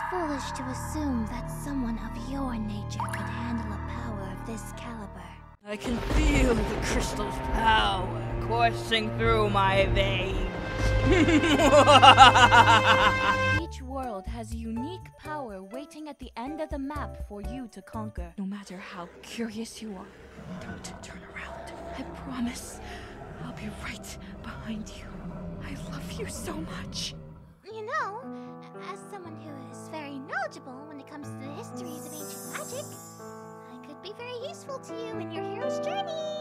foolish to assume that someone of your nature could handle a power of this caliber. I can feel the crystal's power coursing through my veins. Each world has unique power waiting at the end of the map for you to conquer. No matter how curious you are, don't turn around. I promise I'll be right behind you. I love you so much. You know, as someone who is very knowledgeable when it comes to the histories of ancient magic, I could be very useful to you in your hero's journey.